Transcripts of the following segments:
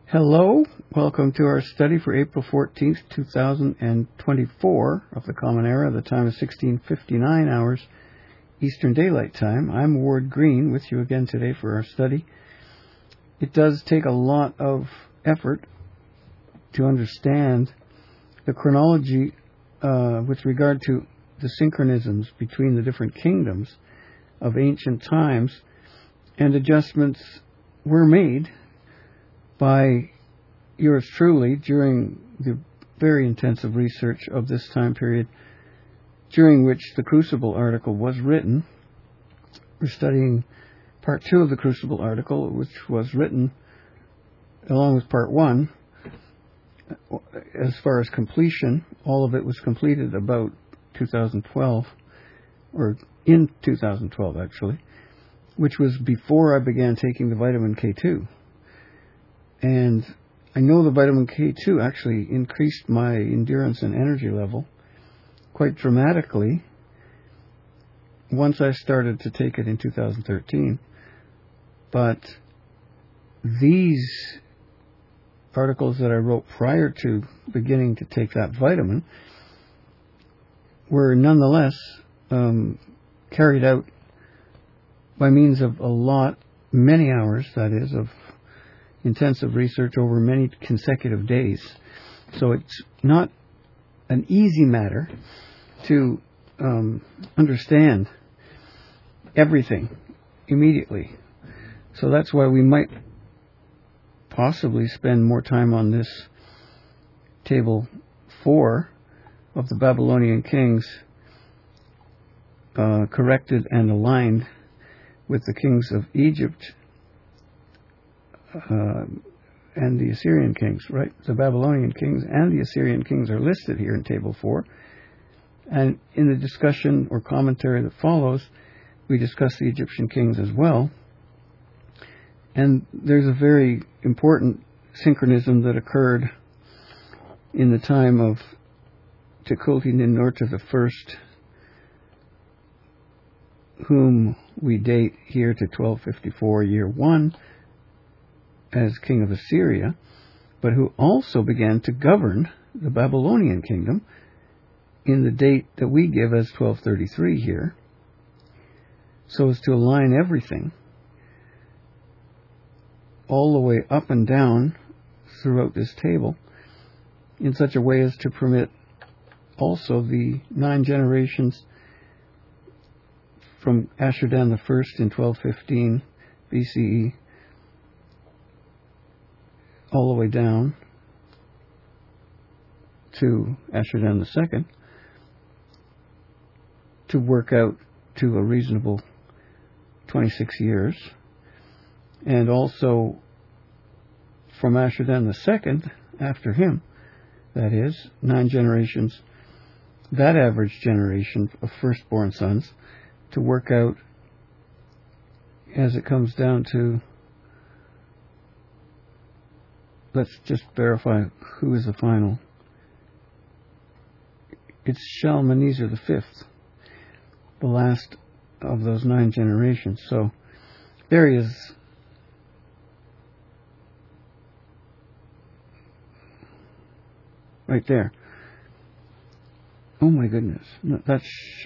Hello, welcome to our study for April 14th, 2024 of the Common Era. The time is 16:59 hours Eastern Daylight Time. I'm Ward Green with you again today for our study. It does take a lot of effort to understand the chronology with regard to the synchronisms between the different kingdoms of ancient times, and adjustments were made by yours truly during the very intensive research of this time period during which the Crucible article was written. We're studying part 2 of the Crucible article, which was written along with part 1. As far as completion, all of it was completed about 2012, or in 2012 actually, which was before I began taking the vitamin K2. And I know the vitamin K2 actually increased my endurance and energy level quite dramatically once I started to take it in 2013. But these articles that I wrote prior to beginning to take that vitamin were nonetheless carried out by means of many hours, that is, of intensive research over many consecutive days. So it's not an easy matter to understand everything immediately. So that's why we might possibly spend more time on this table 4 of the Babylonian kings, corrected and aligned with the kings of Egypt and the Assyrian kings, right? The Babylonian kings and the Assyrian kings are listed here in Table 4. And in the discussion or commentary that follows, we discuss the Egyptian kings as well. And there's a very important synchronism that occurred in the time of Tukulti-Ninurta I, whom we date here to 1254, year 1, as king of Assyria, but who also began to govern the Babylonian kingdom in the date that we give as 1233 here, so as to align everything all the way up and down throughout this table in such a way as to permit also the 9 generations from Ashurdan I in 1215 BCE all the way down to Ashurdan II to work out to a reasonable 26 years. And also from Ashurdan II, after him, that is, 9 generations, that average generation of firstborn sons, to work out as it comes down to, let's just verify who is the final. It's Shalmaneser V, the last of those 9 generations. So there he is. Right there. Oh my goodness. No, that's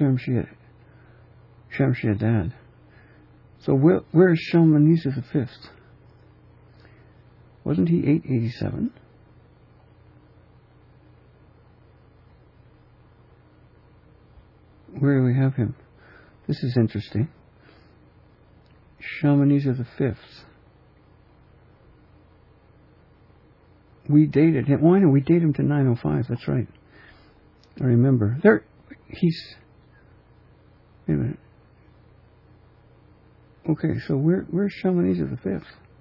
Shamshi-Adad. So where is Shalmaneser V? Wasn't he 887? Where do we have him? This is interesting. Shalmaneser V. We dated him. Oh, I know. We dated him to 905. That's right. I remember. Wait a minute. Okay, so where's Shalmaneser V?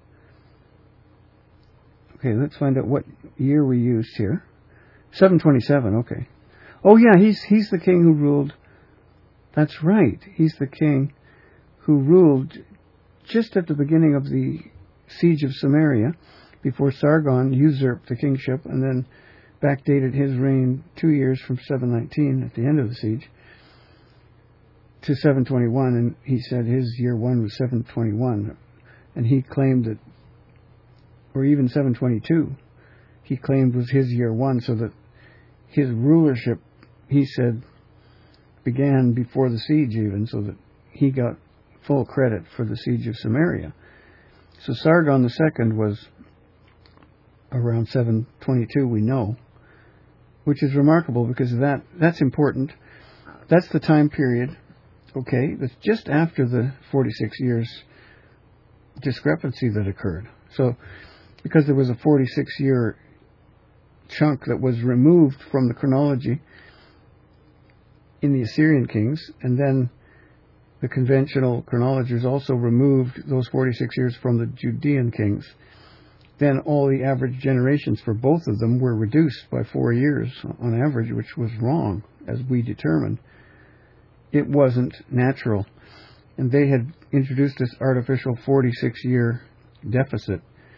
Okay, let's find out what year we used here. 727, okay. Oh yeah, he's the king who ruled. That's right. He's the king who ruled just at the beginning of the siege of Samaria, before Sargon usurped the kingship and then backdated his reign 2 years from 719 at the end of the siege to 721, and he said his year 1 was 721, and he claimed that or even 722, he claimed was his year one, so that his rulership, he said, began before the siege even, so that he got full credit for the siege of Samaria. So Sargon II was around 722, we know, which is remarkable because that's important. That's the time period, okay, that's just after the 46 years discrepancy that occurred. So because there was a 46-year chunk that was removed from the chronology in the Assyrian kings, and then the conventional chronologers also removed those 46 years from the Judean kings. Then all the average generations for both of them were reduced by 4 years on average, which was wrong, as we determined. It wasn't natural. And they had introduced this artificial 46-year deficit,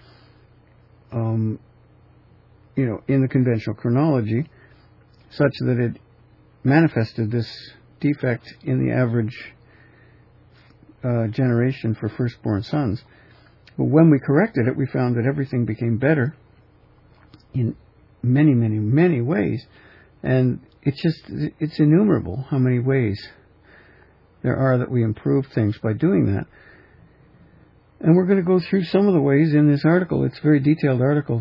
in the conventional chronology, such that it manifested this defect in the average generation for firstborn sons. But when we corrected it, we found that everything became better in many, many, many ways. And it's innumerable how many ways there are that we improve things by doing that. And we're going to go through some of the ways in this article. It's a very detailed article.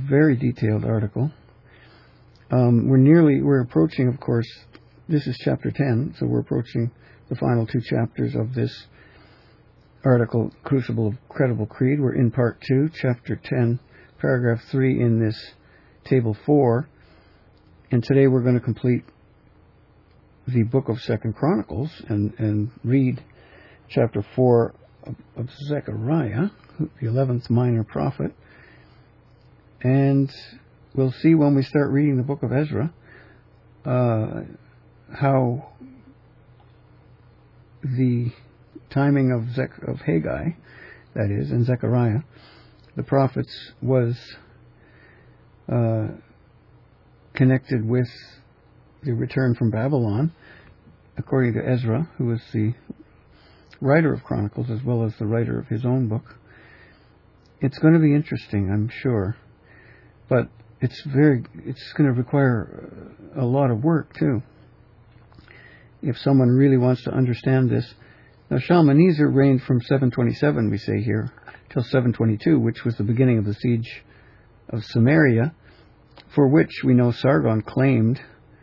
We're approaching, of course, this is chapter 10, so we're approaching the final 2 chapters of this article, Crucible of Credible Creed. We're in part 2, chapter 10, paragraph 3 in this table 4. And today we're going to complete the book of 2nd Chronicles and read chapter 4 of Zechariah, the 11th minor prophet. And we'll see when we start reading the book of Ezra how the timing of Haggai, that is, and Zechariah, the prophets, was connected with the return from Babylon, according to Ezra, who was the writer of Chronicles as well as the writer of his own book. It's going to be interesting, I'm sure, but it's going to require a lot of work too, if someone really wants to understand this. Now, Shalmaneser reigned from 727, we say here, till 722, which was the beginning of the siege of Samaria, for which we know Sargon claimed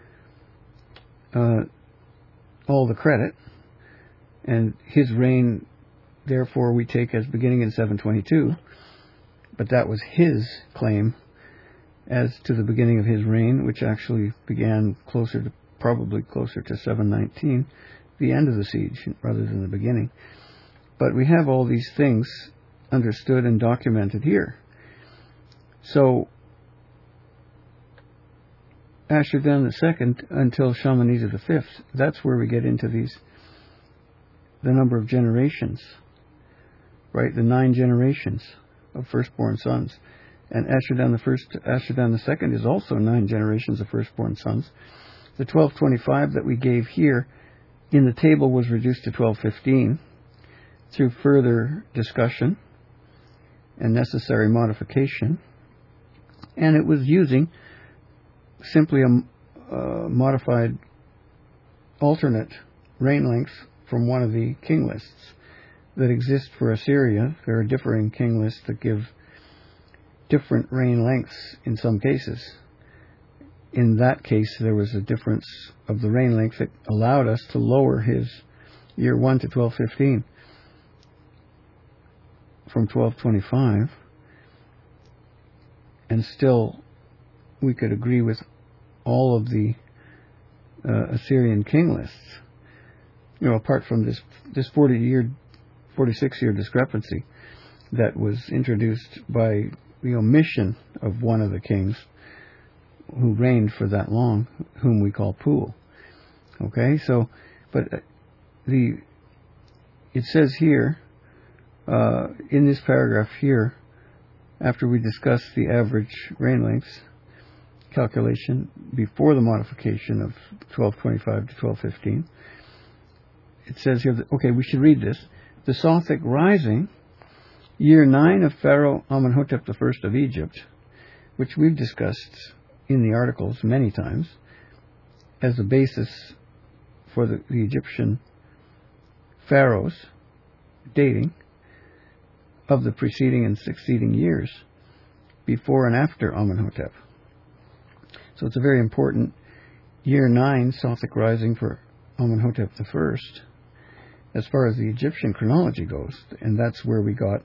all the credit, and his reign, therefore, we take as beginning in 722, but that was his claim as to the beginning of his reign, which actually began probably closer to 719, the end of the siege, rather than the beginning. But we have all these things understood and documented here. So, Ashur-dan II until Shalmaneser V, that's where we get into the number of generations, right? The 9 generations of firstborn sons. And Ashur-dan II is also 9 generations of firstborn sons. The 1225 that we gave here in the table was reduced to 1215 through further discussion and necessary modification. And it was using simply a modified alternate reign length from one of the king lists that exist for Assyria. There are differing king lists that give different reign lengths in some cases. In that case, there was a difference of the reign length that allowed us to lower his year 1 to 1215 from 1225, and still we could agree with all of the Assyrian king lists, apart from this 46-year discrepancy that was introduced by the omission of one of the kings who reigned for that long, whom we call Pul. Okay, so, but it says here, in this paragraph here, after we discuss the average reign lengths calculation before the modification of 1225 to 1215, it says here that, okay, we should read this. The Sothic rising, Year 9 of Pharaoh Amenhotep I of Egypt, which we've discussed in the articles many times as the basis for the Egyptian pharaohs dating of the preceding and succeeding years before and after Amenhotep. So it's a very important year 9 Sothic rising for Amenhotep I as far as the Egyptian chronology goes, and that's where we got,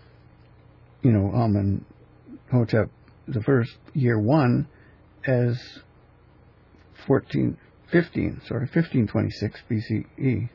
Amenhotep I, year 1, as 1526 BCE,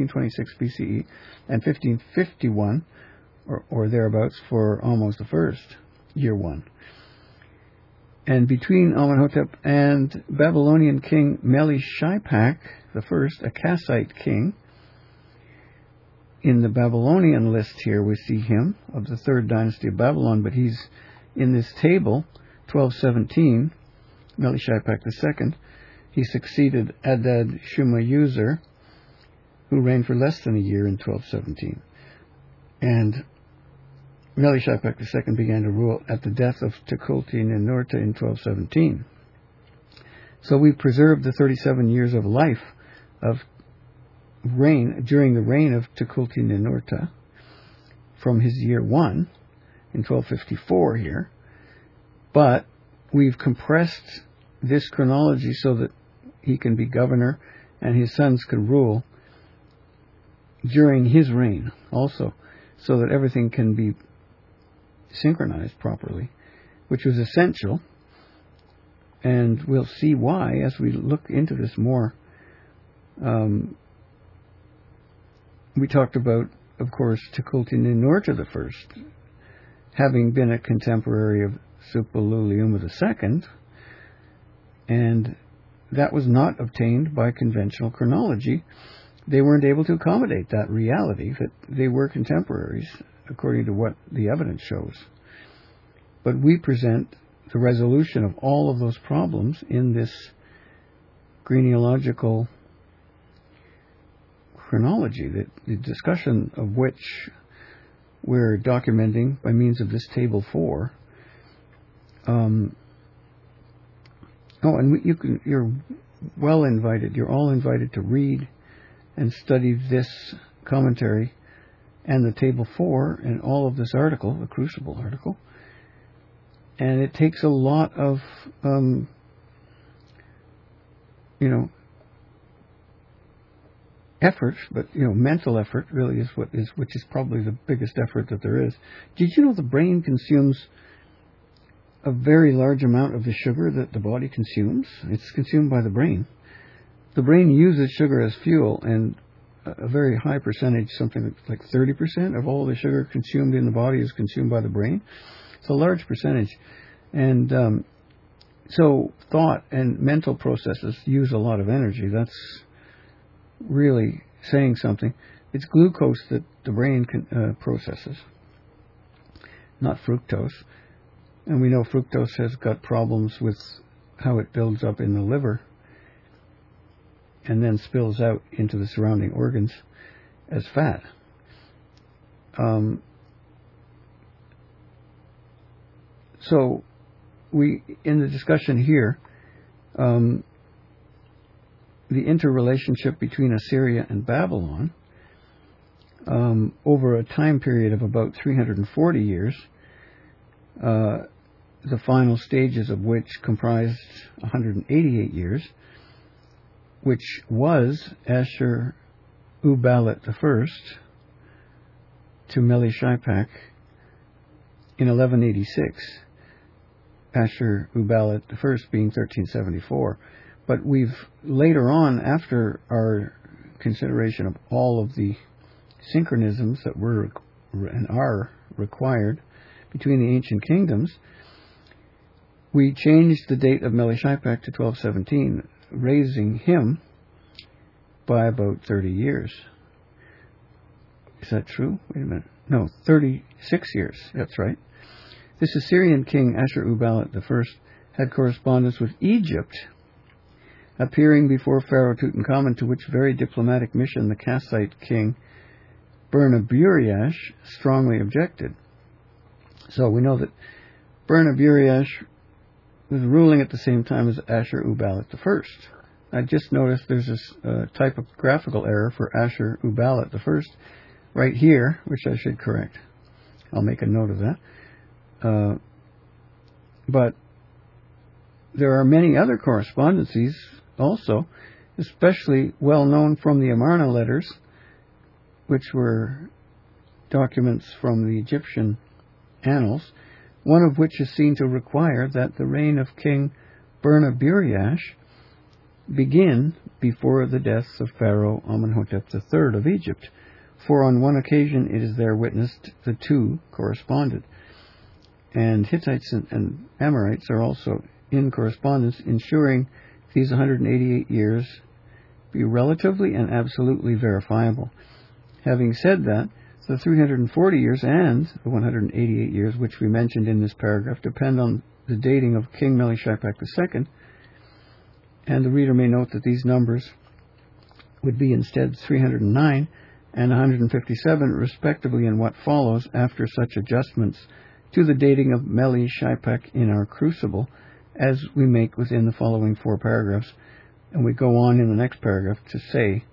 and 1551 or thereabouts for Ahmose I, year 1. And between Amenhotep and Babylonian king Meli-Shipak I, a Kassite king, in the Babylonian list here we see him of the 3rd dynasty of Babylon, but he's in this table, 1217, Meli-Shipak II. He succeeded Adad Shumayuzer, who reigned for less than a year in 1217. And Meli-Shipak II began to rule at the death of Tukulti-Ninurta in 1217. So we preserved the 37 years of life of reign during the reign of Tukulti-Ninurta from his year 1 in 1254 here, but we've compressed this chronology so that he can be governor and his sons can rule during his reign also, so that everything can be synchronized properly, which was essential, and we'll see why as we look into this more. We talked about, of course, Tukulti-Ninurta I, having been a contemporary of Suppiluliuma II, and that was not obtained by conventional chronology. They weren't able to accommodate that reality, that they were contemporaries, according to what the evidence shows. But we present the resolution of all of those problems in this genealogical chronology, the discussion of which we're documenting by means of this table 4. You're well invited. You're all invited to read and study this commentary and the table 4 and all of this article, the Crucible article. And it takes a lot of, effort, but mental effort really which is probably the biggest effort that there is. Did you know the brain consumes a very large amount of the sugar that the body consumes? It's consumed by the brain. The brain uses sugar as fuel, and a very high percentage, something like 30% of all the sugar consumed in the body is consumed by the brain. It's a large percentage. And so thought and mental processes use a lot of energy. That's really saying something. It's glucose that the brain processes, not fructose. And we know fructose has got problems with how it builds up in the liver and then spills out into the surrounding organs as fat. So we, in the discussion here, the interrelationship between Assyria and Babylon over a time period of about 340 years, the final stages of which comprised 188 years, which was Ashur-uballit I to Meli-Shipak in 1186, Ashur-uballit I being 1374. But we've later on, after our consideration of all of the synchronisms that were and are required between the ancient kingdoms, we changed the date of Meli-Shipak to 1217, raising him by about 30 years. Is that true? Wait a minute. No, 36 years. That's right. This Assyrian king, Ashur-uballit I, had correspondence with Egypt, appearing before Pharaoh Tutankhamun, to which very diplomatic mission the Kassite king Bernaburiash strongly objected. So we know that Burnaburiash was ruling at the same time as Ashur-uballit I. I just noticed there's this typographical error for Ashur-uballit I right here, which I should correct. I'll make a note of that. But there are many other correspondences also, especially well known from the Amarna letters, which were documents from the Egyptian annals, one of which is seen to require that the reign of King Burnaburiash begin before the deaths of Pharaoh Amenhotep III of Egypt, for on one occasion it is there witnessed the two corresponded. And Hittites and Amorites are also in correspondence, ensuring these 188 years be relatively and absolutely verifiable. Having said that, the 340 years and the 188 years which we mentioned in this paragraph depend on the dating of King Melishapach II, and the reader may note that these numbers would be instead 309 and 157 respectively in what follows after such adjustments to the dating of Melishapach in our crucible as we make within the following 4 paragraphs. And we go on in the next paragraph to say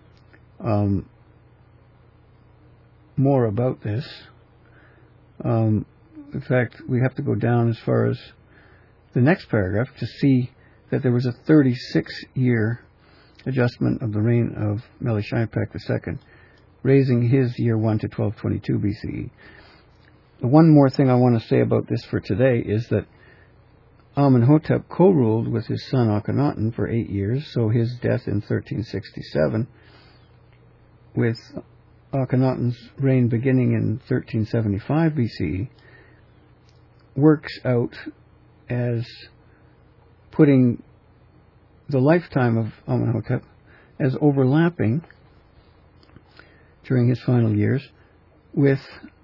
more about this. In fact, we have to go down as far as the next paragraph to see that there was a 36-year adjustment of the reign of Melishapach II, raising his year 1 to 1222 BCE. One more thing I want to say about this for today is that Amenhotep co-ruled with his son Akhenaten for 8 years, so his death in 1367, with Akhenaten's reign beginning in 1375 BCE, works out as putting the lifetime of Amenhotep as overlapping during his final years with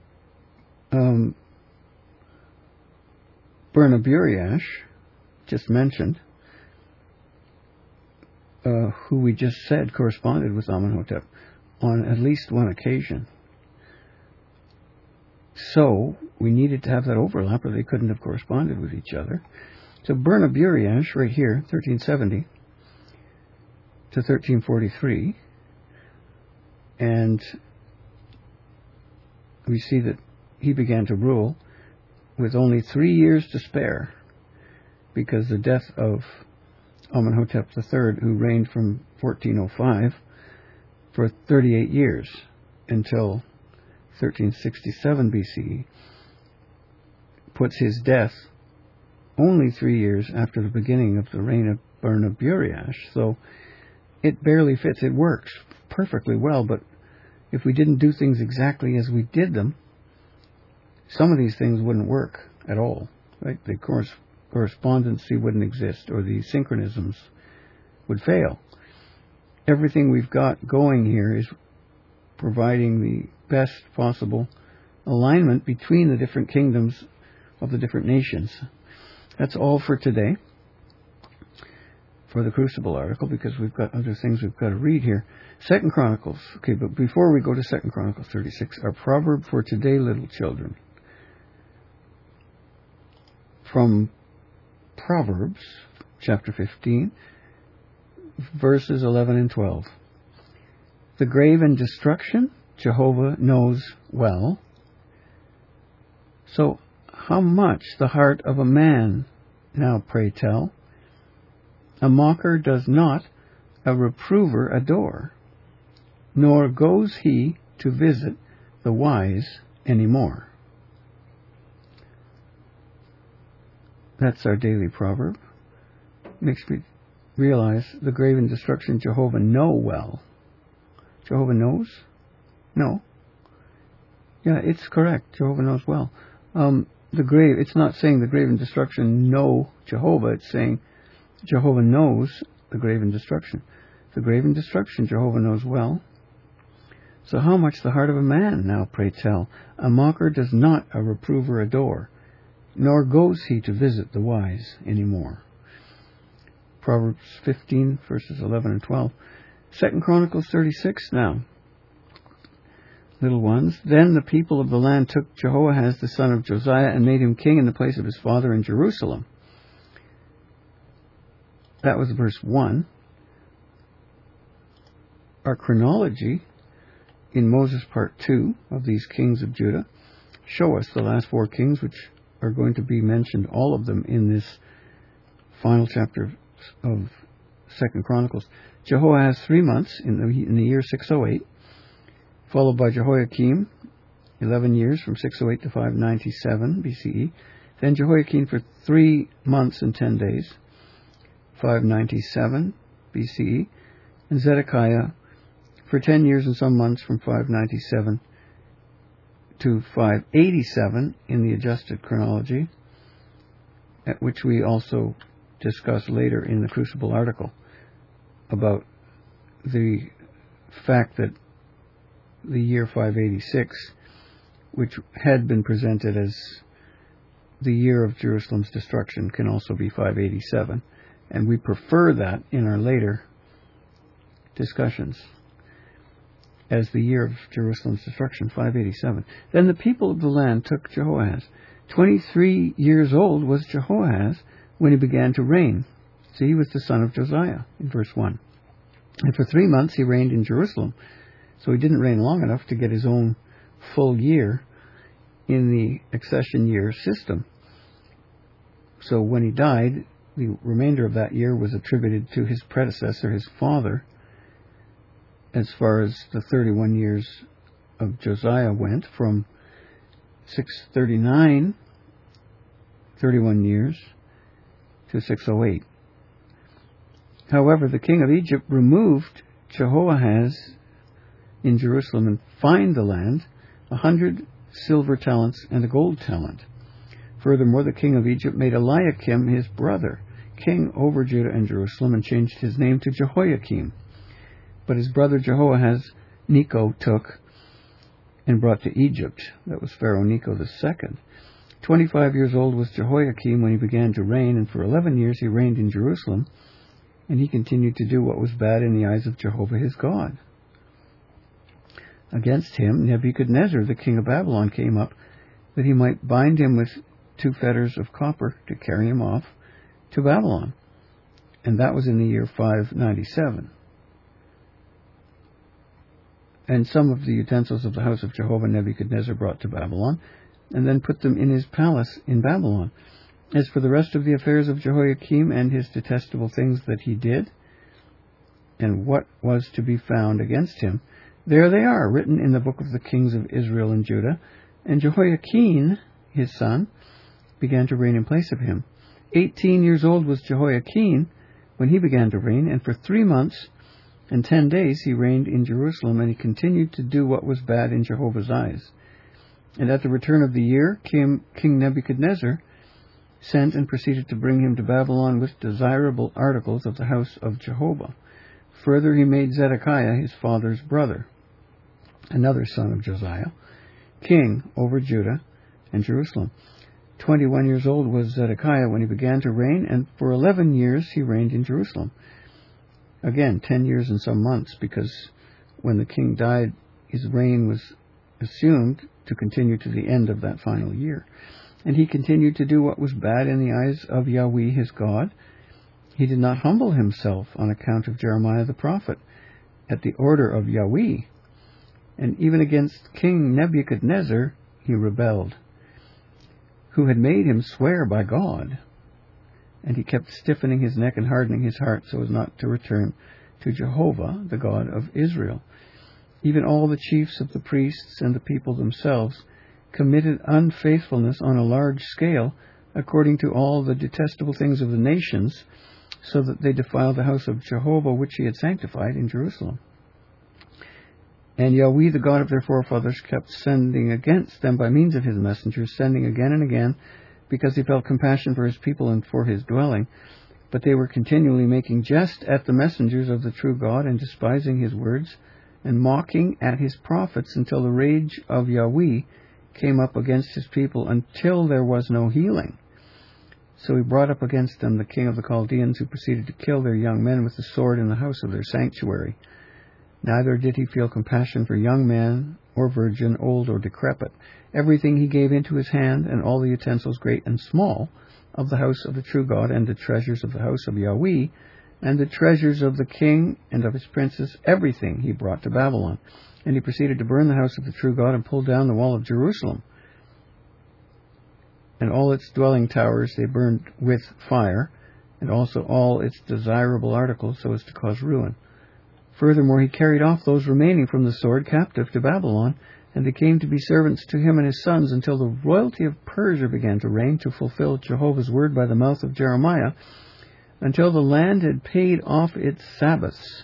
Burnaburiash, just mentioned, who we just said corresponded with Amenhotep on at least one occasion. So we needed to have that overlap, or they couldn't have corresponded with each other. So Burnaburiash, right here, 1370 to 1343, and we see that he began to rule with only 3 years to spare, because the death of Amenhotep III, who reigned from 1405 for 38 years until 1367 BCE, puts his death only 3 years after the beginning of the reign of Burnaburiash. So it barely fits. It works perfectly well, but if we didn't do things exactly as we did them, some of these things wouldn't work at all. Right? The correspondency wouldn't exist, or the synchronisms would fail. Everything we've got going here is providing the best possible alignment between the different kingdoms of the different nations. That's all for today, for the Crucible article, because we've got other things we've got to read here. 2 Chronicles. Okay, but before we go to 2 Chronicles 36, our proverb for today, little children. From Proverbs, chapter 15, verses 11 and 12. The grave and destruction Jehovah knows well. So how much the heart of a man, now pray tell? A mocker does not, a reprover adore, nor goes he to visit the wise any more. That's our daily proverb. Makes me realize the grave and destruction Jehovah know well. Jehovah knows? No. Yeah, it's correct. Jehovah knows well. The grave, it's not saying the grave and destruction know Jehovah. It's saying Jehovah knows the grave and destruction. The grave and destruction Jehovah knows well. So how much the heart of a man, now pray tell? A mocker does not a reprover adore, nor goes he to visit the wise any more. Proverbs 15, verses 11 and 12. 2 Chronicles 36 now. little ones. Then the people of the land took Jehoahaz the son of Josiah and made him king in the place of his father in Jerusalem. That was verse 1. Our chronology in Moses part 2 of these kings of Judah show us the last 4 kings, which are going to be mentioned, all of them, in this final chapter of 2 Chronicles. Jehoahaz 3 months in the year 608, followed by Jehoiakim 11 years from 608 to 597 BCE. Then Jehoiakim for 3 months and 10 days, 597 BCE. And Zedekiah for 10 years and some months from 597 to 587 in the adjusted chronology, at which we also discuss later in the Crucible article about the fact that the year 586, which had been presented as the year of Jerusalem's destruction, can also be 587, and we prefer that in our later discussions as the year of Jerusalem's destruction, 587. Then the people of the land took Jehoahaz. 23 years old was Jehoahaz when he began to reign. So he was the son of Josiah in verse 1. And for 3 months he reigned in Jerusalem. So he didn't reign long enough to get his own full year in the accession year system. So when he died, the remainder of that year was attributed to his predecessor, his father, as far as the 31 years of Josiah went, from 639, 31 years, to 608. However, the king of Egypt removed Jehoahaz in Jerusalem and fined the land 100 silver talents and a gold talent. Furthermore, the king of Egypt made Eliakim, his brother, king over Judah and Jerusalem, and changed his name to Jehoiakim. But his brother Jehoahaz Necho took and brought to Egypt. That was Pharaoh Necho II. 25 years old was Jehoiakim when he began to reign, and for 11 years he reigned in Jerusalem, and he continued to do what was bad in the eyes of Jehovah his God. Against him, Nebuchadnezzar, the king of Babylon, came up, that he might bind him with 2 fetters of copper to carry him off to Babylon. And that was in the year 597. And some of the utensils of the house of Jehovah Nebuchadnezzar brought to Babylon, and then put them in his palace in Babylon. As for the rest of the affairs of Jehoiakim and his detestable things that he did, and what was to be found against him, there they are, written in the book of the kings of Israel and Judah. And Jehoiakim, his son, began to reign in place of him. 18 years old was Jehoiakim when he began to reign, and for 3 months and 10 days he reigned in Jerusalem, and he continued to do what was bad in Jehovah's eyes. And at the return of the year, King Nebuchadnezzar sent and proceeded to bring him to Babylon with desirable articles of the house of Jehovah. Further, he made Zedekiah, his father's brother, another son of Josiah, king over Judah and Jerusalem. 21 years old was Zedekiah when he began to reign, and for 11 years he reigned in Jerusalem. Again, 10 years and some months, because when the king died, his reign was assumed to continue to the end of that final year. And he continued to do what was bad in the eyes of Yahweh his God. He did not humble himself on account of Jeremiah the prophet at the order of Yahweh. And even against King Nebuchadnezzar he rebelled, who had made him swear by God. And he kept stiffening his neck and hardening his heart so as not to return to Jehovah, the God of Israel. Even all the chiefs of the priests and the people themselves committed unfaithfulness on a large scale, according to all the detestable things of the nations, so that they defiled the house of Jehovah, which he had sanctified in Jerusalem. And Yahweh, the God of their forefathers, kept sending against them by means of his messengers, sending again and again, because he felt compassion for his people and for his dwelling. But they were continually making jest at the messengers of the true God, and despising his words, and mocking at his prophets, until the rage of Yahweh came up against his people, until there was no healing. So he brought up against them the king of the Chaldeans, who proceeded to kill their young men with the sword in the house of their sanctuary. Neither did he feel compassion for young men or virgin, old or decrepit. Everything he gave into his hand, and all the utensils great and small of the house of the true God, and the treasures of the house of Yahweh, and the treasures of the king and of his princes, everything he brought to Babylon. And he proceeded to burn the house of the true God, and pulled down the wall of Jerusalem. And all its dwelling towers they burned with fire, and also all its desirable articles, so as to cause ruin. Furthermore, he carried off those remaining from the sword captive to Babylon, and they came to be servants to him and his sons, until the royalty of Persia began to reign, to fulfill Jehovah's word by the mouth of Jeremiah, until the land had paid off its Sabbaths.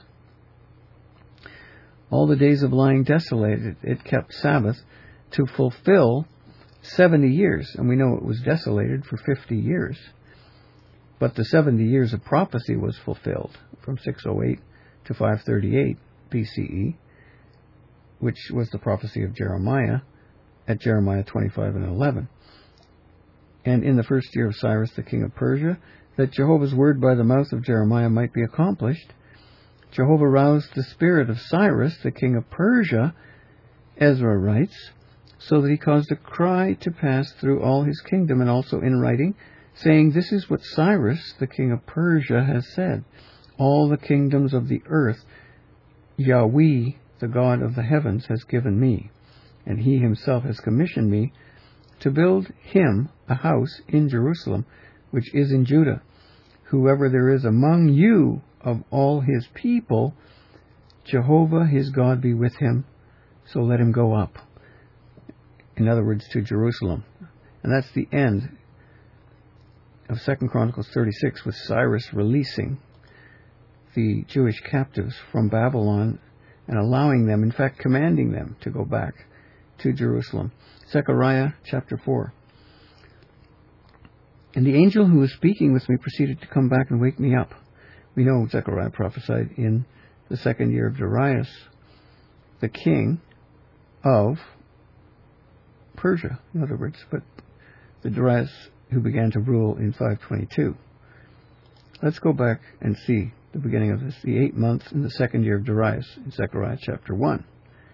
All the days of lying desolated it kept Sabbath, to fulfill 70 years. And we know it was desolated for 50 years. But the 70 years of prophecy was fulfilled from 608 to 538 BCE, which was the prophecy of Jeremiah at Jeremiah 25 and 11. And in the first year of Cyrus the king of Persia, that Jehovah's word by the mouth of Jeremiah might be accomplished, Jehovah roused the spirit of Cyrus the king of Persia, Ezra writes, so that he caused a cry to pass through all his kingdom, and also in writing, saying, this is what Cyrus the king of Persia has said, all the kingdoms of the earth Yahweh, the God of the heavens, has given me, and he himself has commissioned me to build him a house in Jerusalem, which is in Judah. Whoever there is among you of all his people, Jehovah his God be with him, so let him go up. In other words, to Jerusalem. And that's the end of 2 Chronicles 36, with Cyrus releasing the Jewish captives from Babylon and allowing them, in fact commanding them, to go back to Jerusalem. Zechariah chapter 4. And the angel who was speaking with me proceeded to come back and wake me up. We know Zechariah prophesied in the second year of Darius, the king of Persia, in other words, but the Darius who began to rule in 522. Let's go back and see the beginning of this, the 8 months in the second year of Darius, in Zechariah chapter 1.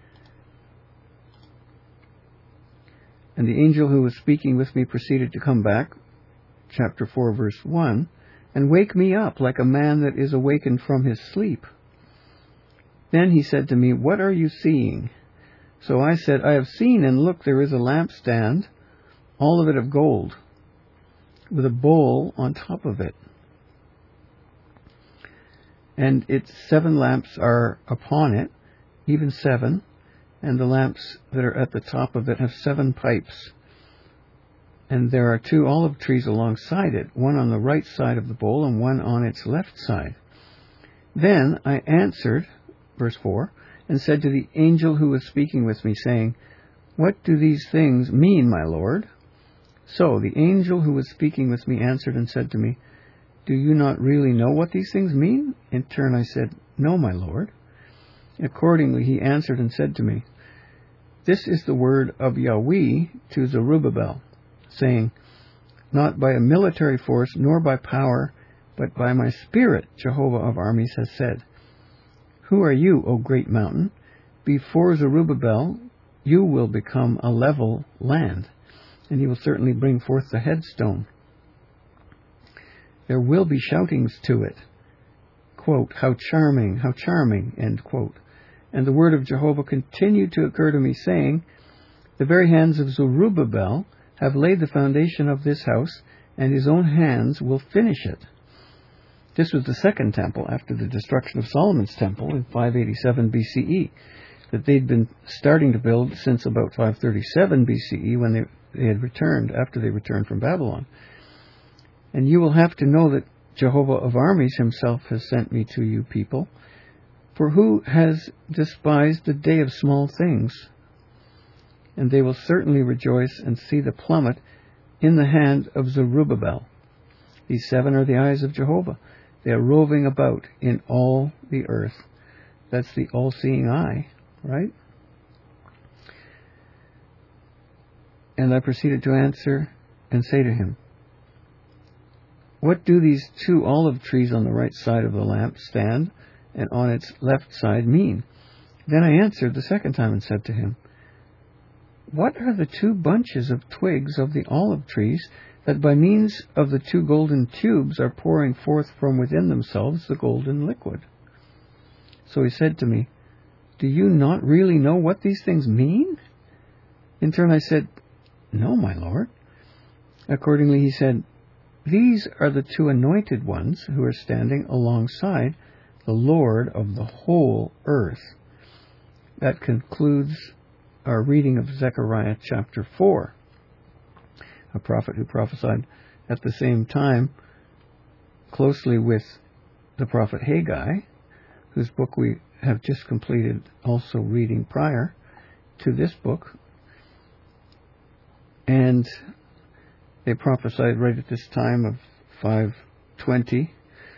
And the angel who was speaking with me proceeded to come back, chapter 4, verse 1, and wake me up like a man that is awakened from his sleep. Then he said to me, what are you seeing? So I said, I have seen, and look, there is a lampstand, all of it of gold, with a bowl on top of it. And its 7 lamps are upon it, even 7, and the lamps that are at the top of it have 7 pipes. And there are 2 olive trees alongside it, one on the right side of the bowl and one on its left side. Then I answered, verse 4, and said to the angel who was speaking with me, saying, what do these things mean, my Lord? So the angel who was speaking with me answered and said to me, do you not really know what these things mean? In turn I said, no, my Lord. Accordingly he answered and said to me, this is the word of Yahweh to Zerubbabel, saying, not by a military force, nor by power, but by my spirit, Jehovah of armies has said. Who are you, O great mountain? Before Zerubbabel, you will become a level land, and he will certainly bring forth the headstone. There will be shoutings to it. Quote, how charming, end quote. And the word of Jehovah continued to occur to me, saying, the very hands of Zerubbabel have laid the foundation of this house, and his own hands will finish it. This was the second temple after the destruction of Solomon's temple in 587 BCE, that they'd been starting to build since about 537 BCE when they had returned, after they returned from Babylon. And you will have to know that Jehovah of armies himself has sent me to you people. For who has despised the day of small things? And they will certainly rejoice and see the plummet in the hand of Zerubbabel. These 7 are the eyes of Jehovah. They are roving about in all the earth. That's the all-seeing eye, right? And I proceeded to answer and say to him, what do these 2 olive trees on the right side of the lampstand and on its left side mean? Then I answered the second time and said to him, what are the two bunches of twigs of the olive trees that by means of the two golden tubes are pouring forth from within themselves the golden liquid? So he said to me, do you not really know what these things mean? In turn I said, no, my lord. Accordingly he said, these are the two anointed ones who are standing alongside the Lord of the whole earth. That concludes our reading of Zechariah chapter 4. A prophet who prophesied at the same time closely with the prophet Haggai, whose book we have just completed also reading prior to this book. And they prophesied right at this time of 520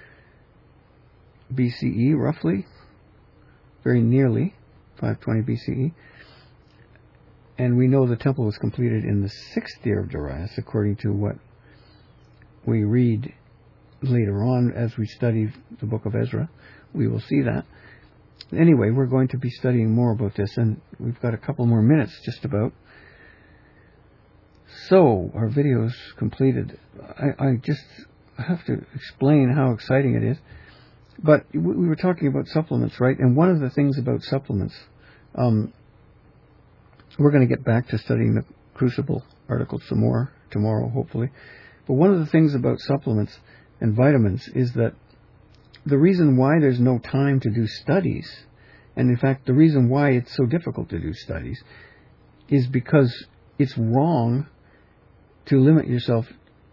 BCE, roughly, very nearly 520 BCE. And we know the temple was completed in the 6th year of Darius, according to what we read later on as we study the book of Ezra. We will see that. Anyway, we're going to be studying more about this, and we've got a couple more minutes just about. So, our video is completed. I just have to explain how exciting it is. But we were talking about supplements, right? And one of the things about supplements, we're going to get back to studying the Crucible article some more tomorrow, hopefully. But one of the things about supplements and vitamins is that the reason why there's no time to do studies, and in fact the reason why it's so difficult to do studies, is because it's wrong to limit yourself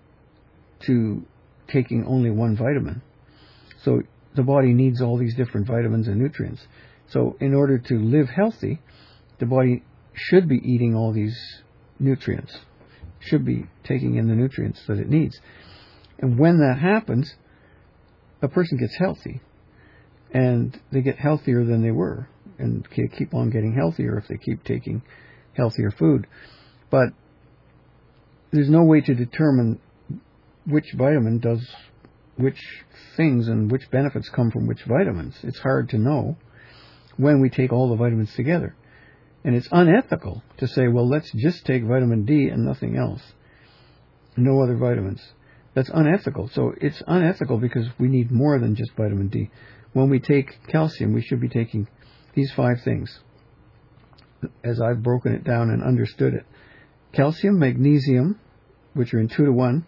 to taking only one vitamin. So the body needs all these different vitamins and nutrients. So in order to live healthy, the body should be eating all these nutrients, should be taking in the nutrients that it needs. And when that happens, a person gets healthy, and they get healthier than they were, and keep on getting healthier if they keep taking healthier food. But there's no way to determine which vitamin does which things and which benefits come from which vitamins. It's hard to know when we take all the vitamins together. And it's unethical to say, well, let's just take vitamin D and nothing else. No other vitamins. That's unethical. So it's unethical because we need more than just vitamin D. When we take calcium, we should be taking these 5 things, as I've broken it down and understood it. Calcium, magnesium, which are in 2 to 1,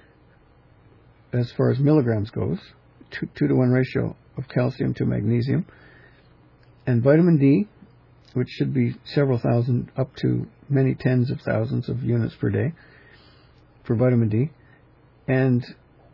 as far as milligrams goes, 2 to 1 ratio of calcium to magnesium. And vitamin D, which should be several thousand, up to many tens of thousands of units per day for vitamin D. And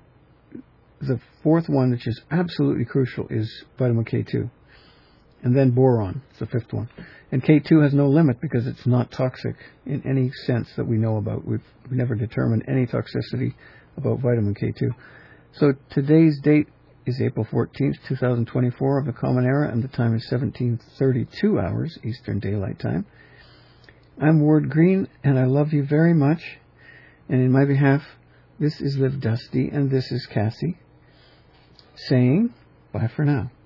the 4th one, which is absolutely crucial, is vitamin K2. And then boron, it's the 5th one. And K2 has no limit because it's not toxic in any sense that we know about. We've never determined any toxicity about vitamin K2. So today's date is April 14th, 2024 of the Common Era, and the time is 17:32 hours Eastern Daylight Time. I'm Ward Green, and I love you very much. And in my behalf, this is Liv Dusty, and this is Cassie, saying bye for now.